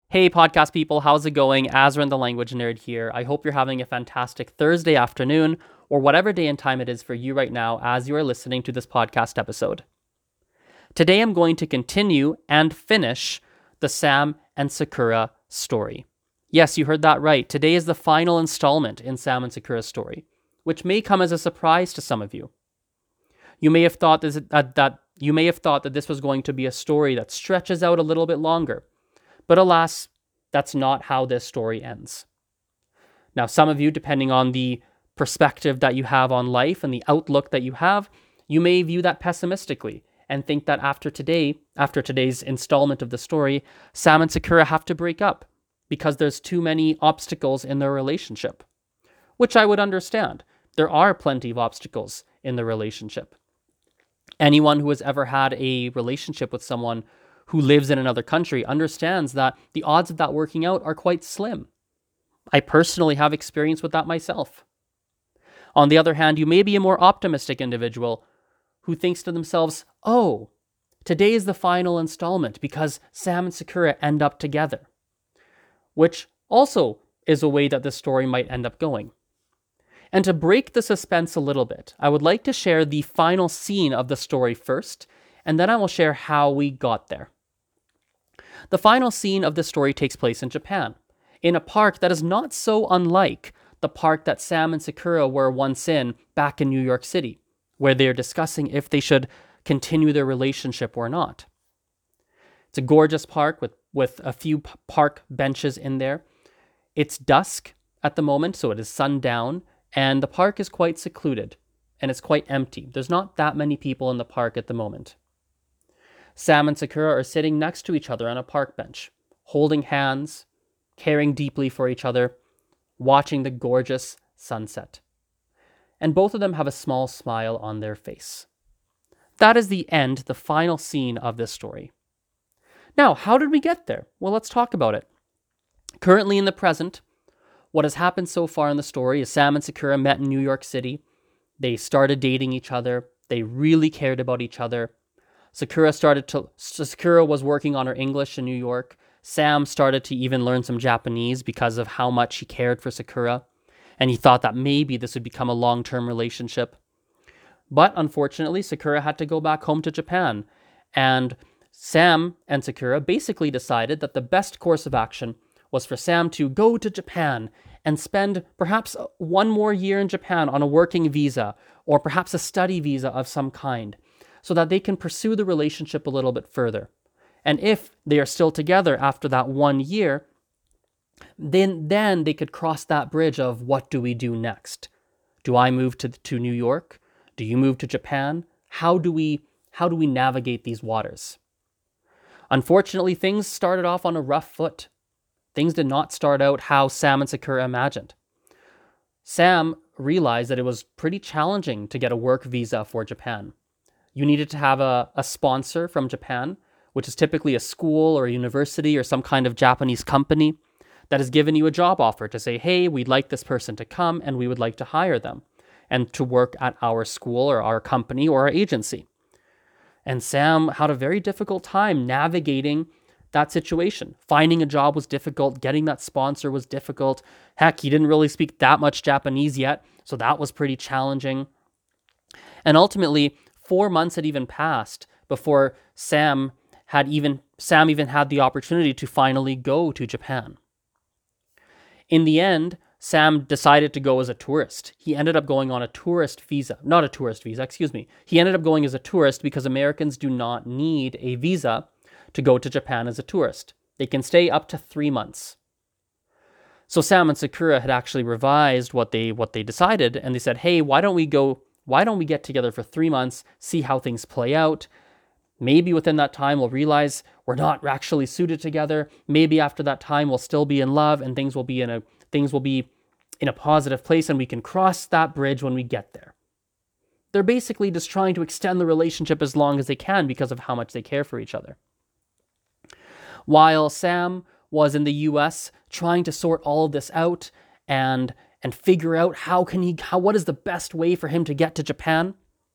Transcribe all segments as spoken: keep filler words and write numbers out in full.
Hey, podcast people, how's it going? Azran the Language Nerd here. I hope you're having a fantastic Thursday afternoon, or whatever day and time it is for you right now as you are listening to this podcast episode. Today I'm going to continue and finish the Sam and Sakura story. Yes, you heard that right. Today is the final installment in Sam and Sakura's story, which may come as a surprise to some of you. You may have thought this, uh, that you may have thought that this was going to be a story that stretches out a little bit longer. But alas, that's not how this story ends. Now, some of you, depending on the perspective that you have on life and the outlook that you have, you may view that pessimistically and think that after today, after today's installment of the story, Sam and Sakura have to break up because there's too many obstacles in their relationship, which I would understand. There are plenty of obstacles in the relationship. Anyone who has ever had a relationship with someone who lives in another country understands that the odds of that working out are quite slim. I personally have experience with that myself. On the other hand, you may be a more optimistic individual who thinks to themselves, oh, today is the final installment because Sam and Sakura end up together, which also is a way that this story might end up going. And to break the suspense a little bit, I would like to share the final scene of the story first, and then I will share how we got there. The final scene of the story takes place in Japan, in a park that is not so unlike the park that Sam and Sakura were once in back in New York City, where they are discussing if they should continue their relationship or not. It's a gorgeous park with, with a few p- park benches in there. It's dusk at the moment, so it is sundown, and the park is quite secluded, and it's quite empty. There's not that many people in the park at the moment. Sam and Sakura are sitting next to each other on a park bench, holding hands, caring deeply for each other, watching the gorgeous sunset. And both of them have a small smile on their face. That is the end, the final scene of this story. Now, how did we get there? Well, let's talk about it. Currently in the present, what has happened so far in the story is Sam and Sakura met in New York City. They started dating each other. They really cared about each other. Sakura started to Sakura was working on her English in New York. Sam started to even learn some Japanese because of how much he cared for Sakura, and he thought that maybe this would become a long-term relationship. But unfortunately, Sakura had to go back home to Japan, and Sam and Sakura basically decided that the best course of action was for Sam to go to Japan and spend perhaps one more year in Japan on a working visa, or perhaps a study visa of some kind, so that they can pursue the relationship a little bit further. And if they are still together after that one year, then, then they could cross that bridge of what do we do next? Do I move to, to New York? Do you move to Japan? How do we, how do we navigate these waters? Unfortunately, things started off on a rough foot. Things did not start out how Sam and Sakura imagined. Sam realized that it was pretty challenging to get a work visa for Japan. You needed to have a, a sponsor from Japan, which is typically a school or a university or some kind of Japanese company that has given you a job offer to say, hey, we'd like this person to come and we would like to hire them and to work at our school or our company or our agency. And Sam had a very difficult time navigating that situation. Finding a job was difficult. Getting that sponsor was difficult. Heck, he didn't really speak that much Japanese yet, so that was pretty challenging. And ultimately, Four months had even passed before Sam had even Sam even had the opportunity to finally go to Japan. In the end, Sam decided to go as a tourist. He ended up going on a tourist visa, not a tourist visa, excuse me. He ended up going as a tourist because Americans do not need a visa to go to Japan as a tourist. They can stay up to three months. So Sam and Sakura had actually revised what they what they decided, and they said, hey, why don't we go Why don't we get together for three months, see how things play out? Maybe within that time we'll realize we're not actually suited together. Maybe after that time we'll still be in love and things will be in a things will be in a positive place and we can cross that bridge when we get there. They're basically just trying to extend the relationship as long as they can because of how much they care for each other. While Sam was in the U S trying to sort all of this out and and figure out how can he, how, what is the best way for him to get to Japan,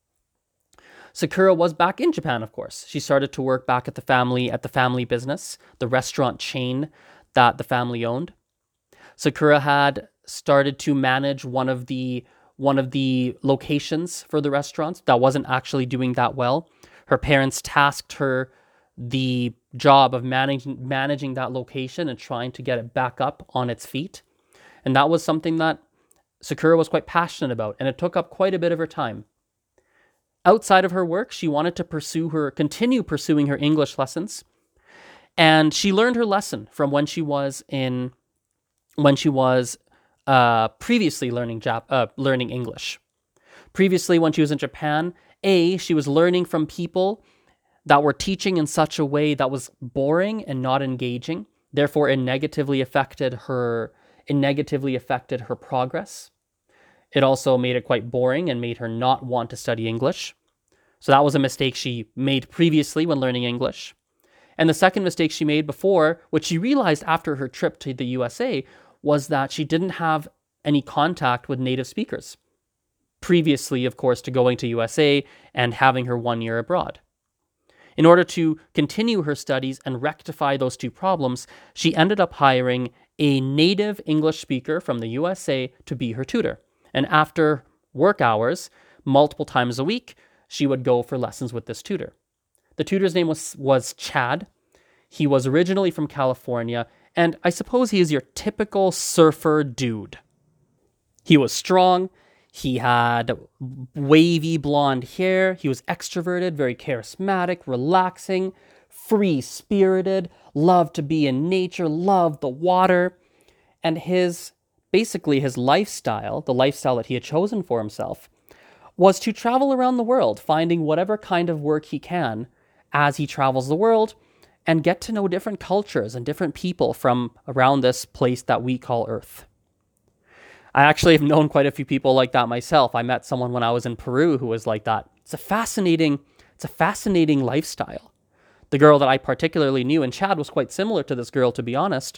Sakura was back in Japan, of course. She started to work back at the family, at the family business, the restaurant chain that the family owned. Sakura had started to manage one of the one of the locations for the restaurants that wasn't actually doing that well. Her parents tasked her the job of managing managing that location and trying to get it back up on its feet. And that was something that Sakura was quite passionate about, and it took up quite a bit of her time. Outside of her work, she wanted to pursue her continue pursuing her English lessons. And she learned her lesson from when she was in when she was uh, previously learning Jap- uh, learning English. Previously, when she was in Japan, A, she was learning from people that were teaching in such a way that was boring and not engaging. Therefore, it negatively affected her, it negatively affected her progress. It also made it quite boring and made her not want to study English. So that was a mistake she made previously when learning English. And the second mistake she made before, which she realized after her trip to the U S A, was that she didn't have any contact with native speakers. Previously, of course, to going to U S A and having her one year abroad. In order to continue her studies and rectify those two problems, she ended up hiring a native English speaker from the U S A to be her tutor. And after work hours, multiple times a week, she would go for lessons with this tutor. The tutor's name was, was Chad. He was originally from California, and I suppose he is your typical surfer dude. He was strong, he had wavy blonde hair, he was extroverted, very charismatic, relaxing, free-spirited, loved to be in nature, loved the water, and his, basically his lifestyle, the lifestyle that he had chosen for himself, was to travel around the world, finding whatever kind of work he can as he travels the world, and get to know different cultures and different people from around this place that we call Earth. I actually have known quite a few people like that myself. I met someone when I was in Peru who was like that. It's a fascinating, it's a fascinating lifestyle. The girl that I particularly knew, and Chad was quite similar to this girl, to be honest.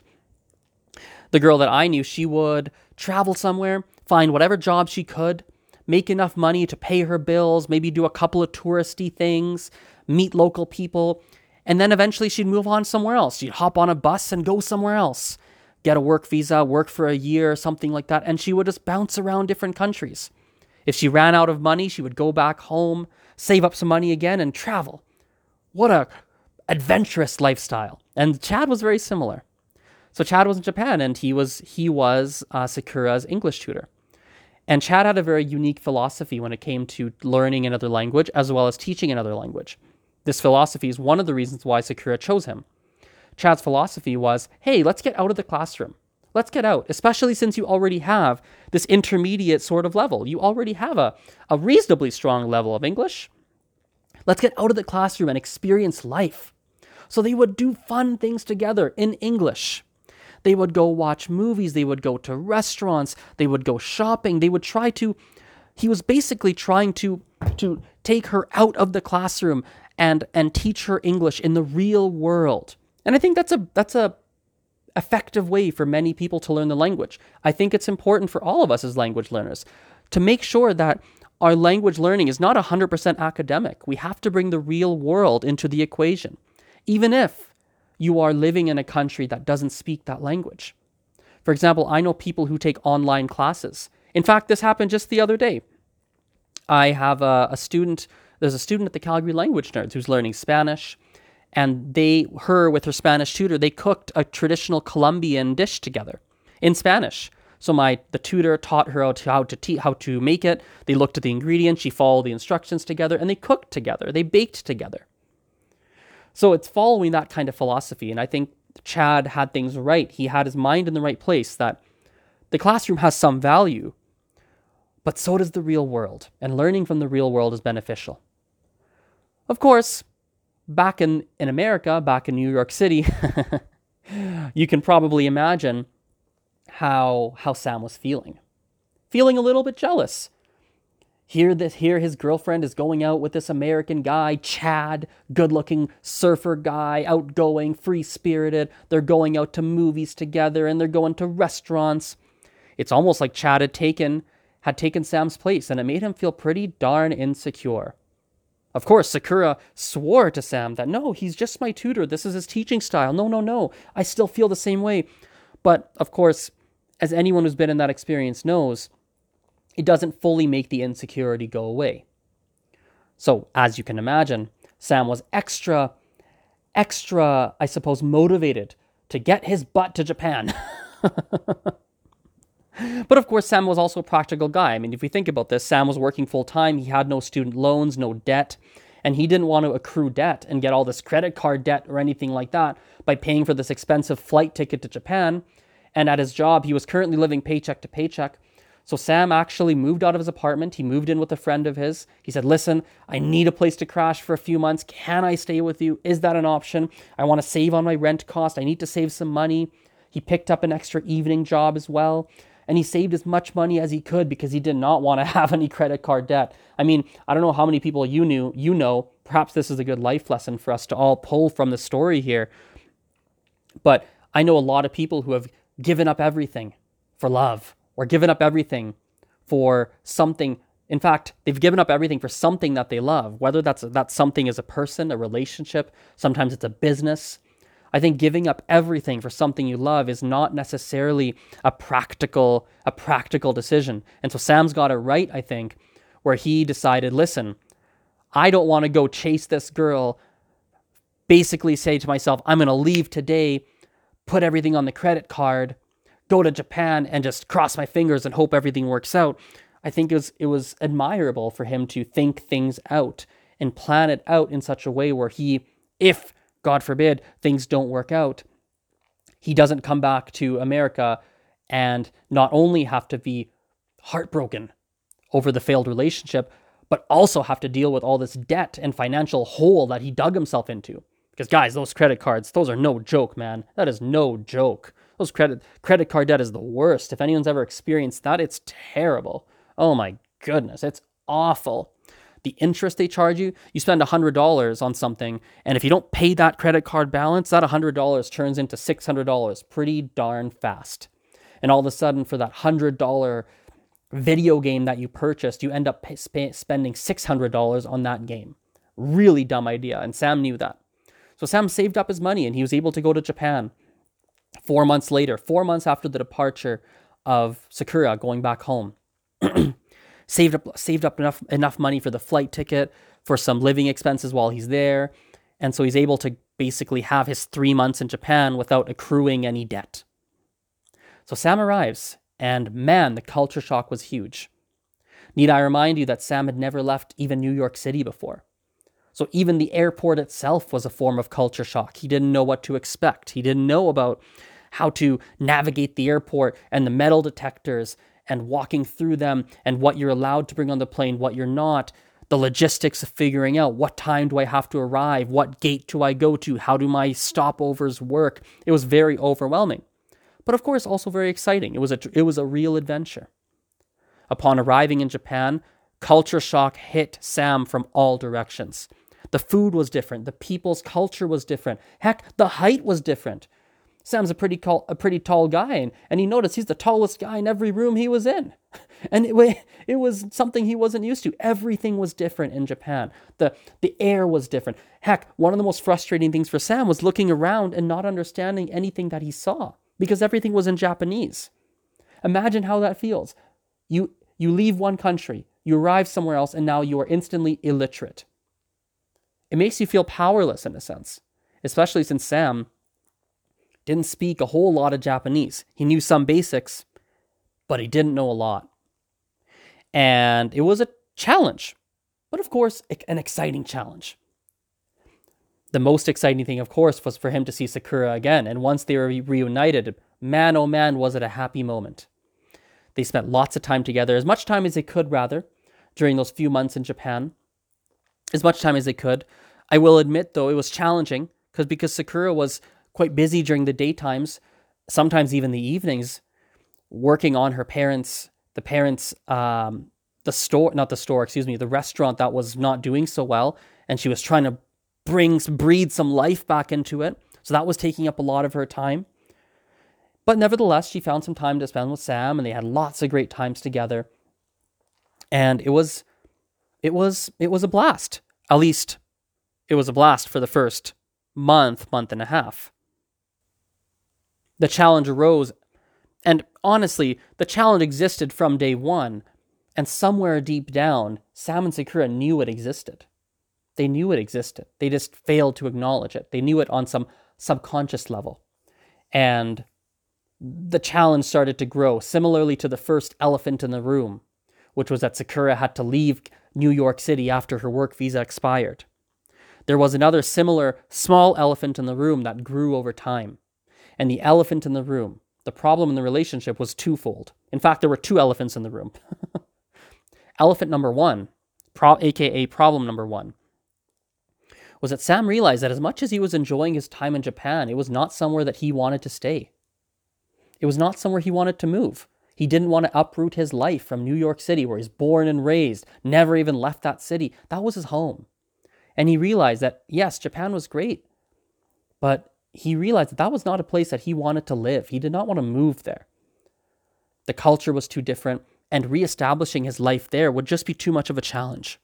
The girl that I knew, she would travel somewhere, find whatever job she could, make enough money to pay her bills, maybe do a couple of touristy things, meet local people, and then eventually she'd move on somewhere else. She'd hop on a bus and go somewhere else, get a work visa, work for a year, something like that, and she would just bounce around different countries. If she ran out of money, she would go back home, save up some money again, and travel. What a adventurous lifestyle. And Chad was very similar. So Chad was in Japan, and he was he was uh, Sakura's English tutor. And Chad had a very unique philosophy when it came to learning another language as well as teaching another language. This philosophy is one of the reasons why Sakura chose him. Chad's philosophy was, hey, let's get out of the classroom. Let's get out, especially since you already have this intermediate sort of level. You already have a, a reasonably strong level of English. Let's get out of the classroom and experience life. So they would do fun things together in English. They would go watch movies. They would go to restaurants. They would go shopping. They would try to, he was basically trying to, to take her out of the classroom and, and teach her English in the real world. And I think that's a, that's a effective way for many people to learn the language. I think it's important for all of us as language learners to make sure that our language learning is not one hundred percent academic. We have to bring the real world into the equation, even if you are living in a country that doesn't speak that language. For example, I know people who take online classes. In fact, this happened just the other day. I have a, a student, there's a student at the Calgary Language Nerds who's learning Spanish, and they, her with her Spanish tutor, they cooked a traditional Colombian dish together in Spanish. So my the tutor taught her how to how to, te- how to make it. They looked at the ingredients, she followed the instructions together, and they cooked together. They baked together. So it's following that kind of philosophy. And I think Chad had things right. He had his mind in the right place, that the classroom has some value, but so does the real world. And learning from the real world is beneficial. Of course, back in, in America, back in New York City, you can probably imagine how, how Sam was feeling. Feeling a little bit jealous. Here, this, here his girlfriend is going out with this American guy, Chad, good-looking surfer guy, outgoing, free-spirited. They're going out to movies together, and they're going to restaurants. It's almost like Chad had taken, had taken Sam's place, and it made him feel pretty darn insecure. Of course, Sakura swore to Sam that, no, he's just my tutor. This is his teaching style. No, no, no. I still feel the same way. But of course, as anyone who's been in that experience knows, it doesn't fully make the insecurity go away. So, as you can imagine, Sam was extra, extra, I suppose, motivated to get his butt to Japan. But of course, Sam was also a practical guy. I mean, if we think about this, Sam was working full time. He had no student loans, no debt, and he didn't want to accrue debt and get all this credit card debt or anything like that by paying for this expensive flight ticket to Japan. And at his job, he was currently living paycheck to paycheck. So Sam actually moved out of his apartment. He moved in with a friend of his. He said, listen, I need a place to crash for a few months. Can I stay with you? Is that an option? I want to save on my rent cost. I need to save some money. He picked up an extra evening job as well. And he saved as much money as he could because he did not want to have any credit card debt. I mean, I don't know how many people you knew, you know, perhaps this is a good life lesson for us to all pull from the story here. But I know a lot of people who have given up everything for love or given up everything for something. In fact, they've given up everything for something that they love, whether that's that something is a person, a relationship, sometimes it's a business. I think giving up everything for something you love is not necessarily a practical, a practical decision. And so Sam's got it right, I think, where he decided, listen, I don't want to go chase this girl, basically say to myself, I'm going to leave today, put everything on the credit card, go to Japan and just cross my fingers and hope everything works out. I think it was, it was admirable for him to think things out and plan it out in such a way where he, if God forbid, things don't work out, he doesn't come back to America and not only have to be heartbroken over the failed relationship, but also have to deal with all this debt and financial hole that he dug himself into. Because guys, those credit cards, those are no joke, man. That is no joke. Those credit credit card debt is the worst. If anyone's ever experienced that, it's terrible. Oh my goodness, it's awful. The interest they charge you, you spend one hundred dollars on something, and if you don't pay that credit card balance, that one hundred dollars turns into six hundred dollars pretty darn fast. And all of a sudden, for that one hundred dollars video game that you purchased, you end up pay, sp- spending six hundred dollars on that game. Really dumb idea, and Sam knew that. So Sam saved up his money, and he was able to go to Japan four months later, four months after the departure of Sakura going back home. saved up saved up enough enough money for the flight ticket, for some living expenses while he's there. And so he's able to basically have his three months in Japan without accruing any debt. So Sam arrives, and man, the culture shock was huge. Need I remind you that Sam had never left even New York City before. So even the airport itself was a form of culture shock. He didn't know what to expect. He didn't know about how to navigate the airport and the metal detectors and walking through them and what you're allowed to bring on the plane, what you're not, the logistics of figuring out what time do I have to arrive, what gate do I go to, how do my stopovers work. It was very overwhelming, but of course also very exciting. It was a, it was a real adventure. Upon arriving in Japan, culture shock hit Sam from all directions. The food was different. The people's culture was different. Heck, the height was different. Sam's a pretty tall, a pretty tall guy, and, and he noticed he's the tallest guy in every room he was in. And it, it was something he wasn't used to. Everything was different in Japan. The, the air was different. Heck, one of the most frustrating things for Sam was looking around and not understanding anything that he saw because everything was in Japanese. Imagine how that feels. You, you leave one country, you arrive somewhere else, and now you are instantly illiterate. It makes you feel powerless in a sense, especially since Sam didn't speak a whole lot of Japanese. He knew some basics, but he didn't know a lot. And it was a challenge, but of course, an exciting challenge. The most exciting thing, of course, was for him to see Sakura again. And once they were reunited, man, oh man, was it a happy moment. They spent lots of time together, as much time as they could, rather, during those few months in Japan. As much time as they could. I will admit, though, it was challenging because because Sakura was quite busy during the daytimes, sometimes even the evenings, working on her parents, the parents, um, the store, not the store, excuse me, the restaurant that was not doing so well. And she was trying to bring, breathe some life back into it. So that was taking up a lot of her time. But nevertheless, she found some time to spend with Sam, and they had lots of great times together. And it was, it was, it was a blast. At least it was a blast for the first month, month and a half. The challenge arose, and honestly, the challenge existed from day one, and somewhere deep down, Sam and Sakura knew it existed. They knew it existed. They just failed to acknowledge it. They knew it on some subconscious level. And the challenge started to grow, similarly to the first elephant in the room, which was that Sakura had to leave New York City after her work visa expired. There was another similar small elephant in the room that grew over time. And the elephant in the room, the problem in the relationship was twofold. In fact, there were two elephants in the room. Elephant number one, pro- aka problem number one, was that Sam realized that as much as he was enjoying his time in Japan, it was not somewhere that he wanted to stay. It was not somewhere he wanted to move. He didn't want to uproot his life from New York City, where he's born and raised, never even left that city. That was his home. And he realized that, yes, Japan was great, but he realized that that was not a place that he wanted to live. He did not want to move there. The culture was too different, and reestablishing his life there would just be too much of a challenge.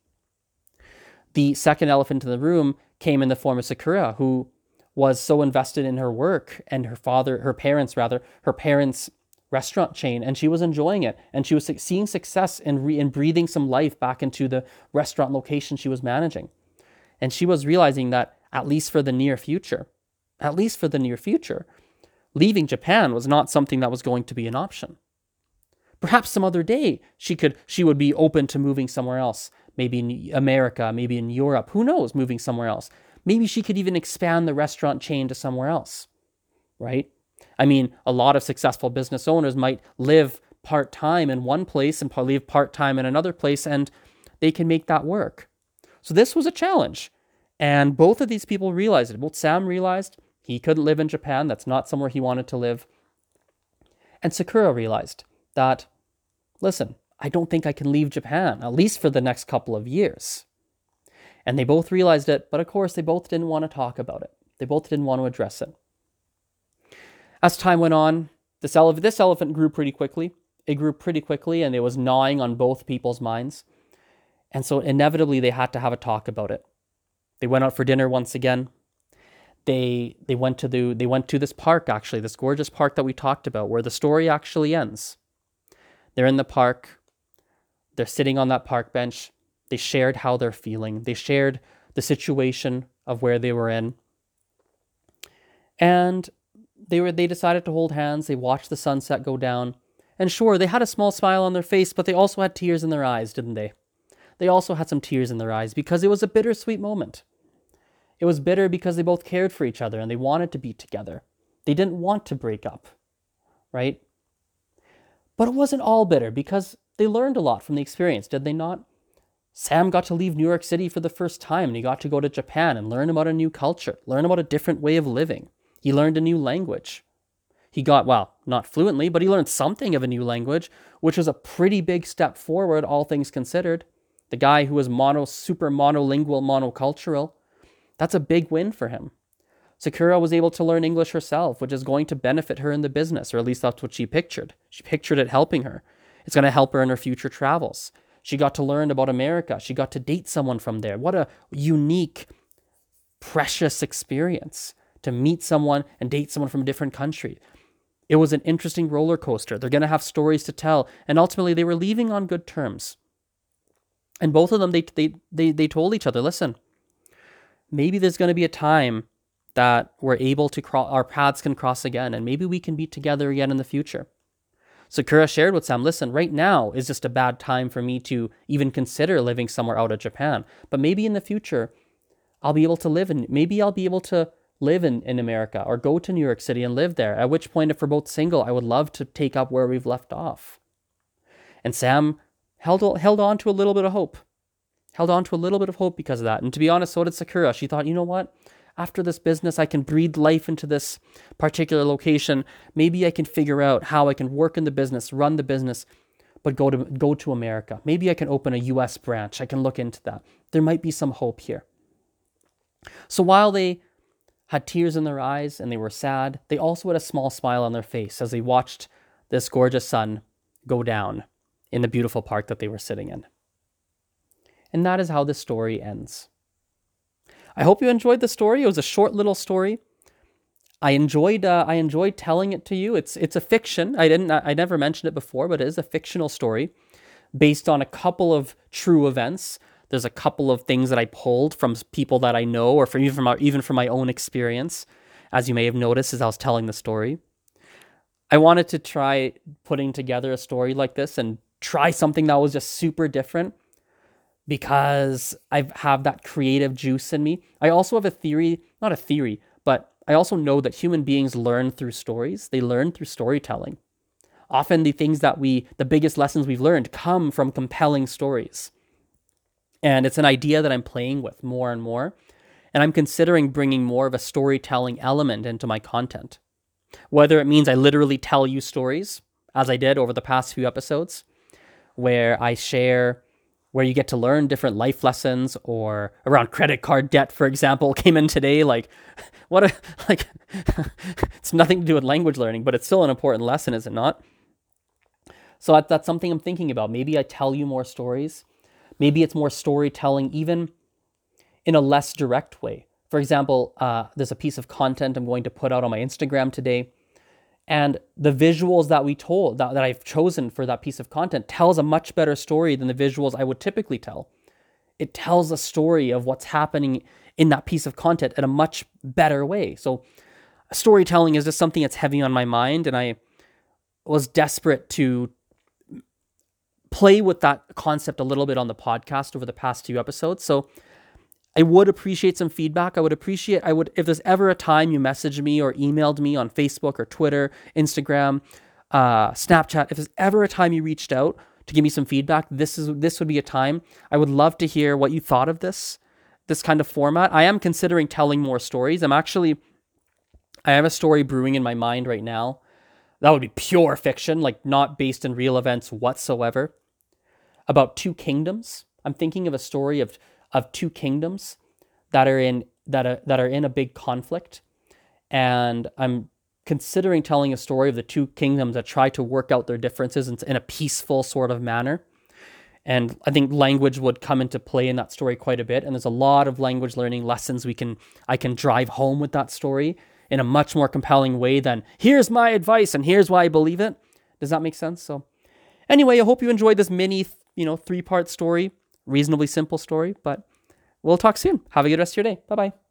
The second elephant in the room came in the form of Sakura, who was so invested in her work and her father, her parents rather, her parents' restaurant chain, and she was enjoying it. And she was seeing success in, re- in breathing some life back into the restaurant location she was managing. And she was realizing that, at least for the near future, at least for the near future, leaving Japan was not something that was going to be an option. Perhaps some other day she could, she would be open to moving somewhere else. Maybe in America, maybe in Europe, who knows, moving somewhere else. Maybe she could even expand the restaurant chain to somewhere else, right? I mean, a lot of successful business owners might live part-time in one place and live part-time in another place, and they can make that work. So this was a challenge. And both of these people realized it. Both Sam realized he couldn't live in Japan. That's not somewhere he wanted to live. And Sakura realized that, listen, I don't think I can leave Japan, at least for the next couple of years. And they both realized it, but of course they both didn't want to talk about it. They both didn't want to address it. As time went on, this, ele- this elephant grew pretty quickly. It grew pretty quickly, and it was gnawing on both people's minds. And so inevitably they had to have a talk about it. They went out for dinner once again. They they went to the they went to this park, actually, this gorgeous park that we talked about, where the story actually ends. They're in the park. They're sitting on that park bench. They shared how they're feeling. They shared the situation of where they were in. And they were they decided to hold hands. They watched the sunset go down. And sure, they had a small smile on their face, but they also had tears in their eyes, didn't they? They also had some tears in their eyes because it was a bittersweet moment. It was bitter because they both cared for each other and they wanted to be together. They didn't want to break up, right? But it wasn't all bitter because they learned a lot from the experience, did they not? Sam got to leave New York City for the first time, and he got to go to Japan and learn about a new culture, learn about a different way of living. He learned a new language. He got, well, not fluently, but he learned something of a new language, which was a pretty big step forward, all things considered. The guy who was mono, super monolingual, monocultural, that's a big win for him. Sakura was able to learn English herself, which is going to benefit her in the business, or at least that's what she pictured. She pictured it helping her. It's going to help her in her future travels. She got to learn about America. She got to date someone from there. What a unique, precious experience to meet someone and date someone from a different country. It was an interesting roller coaster. They're going to have stories to tell. And ultimately, they were leaving on good terms. And both of them, they they they, they told each other, listen, maybe there's going to be a time that we're able to cross, our paths can cross again, and maybe we can be together again in the future. Sakura shared with Sam, listen, right now is just a bad time for me to even consider living somewhere out of Japan. But maybe in the future, I'll be able to live in, maybe I'll be able to live in, in America or go to New York City and live there. At which point, if we're both single, I would love to take up where we've left off. And Sam held, held on to a little bit of hope. Held on to a little bit of hope because of that. And to be honest, so did Sakura. She thought, you know what? After this business, I can breathe life into this particular location. Maybe I can figure out how I can work in the business, run the business, but go to go to America. Maybe I can open a U S branch. I can look into that. There might be some hope here. So while they had tears in their eyes and they were sad, they also had a small smile on their face as they watched this gorgeous sun go down in the beautiful park that they were sitting in. And that is how this story ends. I hope you enjoyed the story. It was a short little story. I enjoyed uh, I enjoyed telling it to you. It's it's a fiction. I didn't I never mentioned it before, but it is a fictional story based on a couple of true events. There's a couple of things that I pulled from people that I know, or from even from my, even from my own experience, as you may have noticed as I was telling the story. I wanted to try putting together a story like this and try something that was just super different because I have that creative juice in me. I also have a theory, not a theory, but I also know that human beings learn through stories. They learn through storytelling. Often the things that we, the biggest lessons we've learned come from compelling stories. And it's an idea that I'm playing with more and more. And I'm considering bringing more of a storytelling element into my content. Whether it means I literally tell you stories, as I did over the past few episodes, where I share, where you get to learn different life lessons, or around credit card debt, for example, came in today. Like, what a, like, it's nothing to do with language learning, but it's still an important lesson, is it not? So that, that's something I'm thinking about. Maybe I tell you more stories. Maybe it's more storytelling, even in a less direct way. For example, uh, there's a piece of content I'm going to put out on my Instagram today, and the visuals that we told, that, that I've chosen for that piece of content, tells a much better story than the visuals I would typically tell. It tells a story of what's happening in that piece of content in a much better way. So storytelling is just something that's heavy on my mind, and I was desperate to play with that concept a little bit on the podcast over the past few episodes. So I would appreciate some feedback. I would appreciate, I would, if there's ever a time you messaged me or emailed me on Facebook or Twitter, Instagram, uh, Snapchat, if there's ever a time you reached out to give me some feedback, this is, this would be a time. I would love to hear what you thought of this, this kind of format. I am considering telling more stories. I'm actually, I have a story brewing in my mind right now. That would be pure fiction, like not based in real events whatsoever. About two kingdoms. I'm thinking of a story of of two kingdoms that are in that are, that are in a big conflict, and I'm considering telling a story of the two kingdoms that try to work out their differences in, in a peaceful sort of manner. And I think language would come into play in that story quite a bit. And there's a lot of language learning lessons we can I can drive home with that story in a much more compelling way than here's my advice and here's why I believe it. Does that make sense? So anyway, I hope you enjoyed this mini, you know, three-part story, reasonably simple story, but we'll talk soon. Have a good rest of your day. Bye-bye.